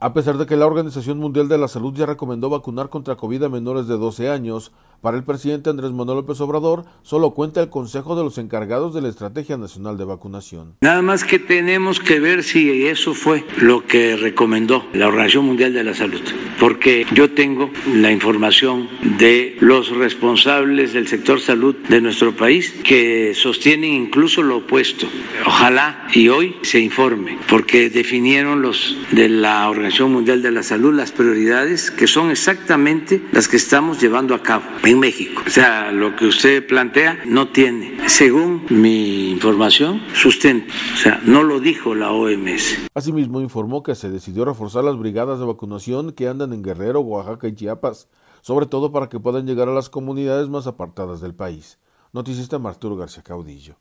A pesar de que la Organización Mundial de la Salud ya recomendó vacunar contra COVID a menores de 12 años, para el presidente Andrés Manuel López Obrador solo cuenta el Consejo de los Encargados de la Estrategia Nacional de Vacunación. Nada más que tenemos que ver si eso fue lo que recomendó la Organización Mundial de la Salud, porque yo tengo la información de los responsables del sector salud de nuestro país que sostienen incluso lo opuesto. Ojalá y hoy se informe, porque definieron los de la Organización Mundial de la Salud las prioridades que son exactamente las que estamos llevando a cabo en México. O sea, lo que usted plantea no tiene, según mi información, sustento. O sea, no lo dijo la OMS. Asimismo, informó que se decidió reforzar las brigadas de vacunación que andan en Guerrero, Oaxaca y Chiapas, sobre todo para que puedan llegar a las comunidades más apartadas del país. Noticias de Arturo García Caudillo.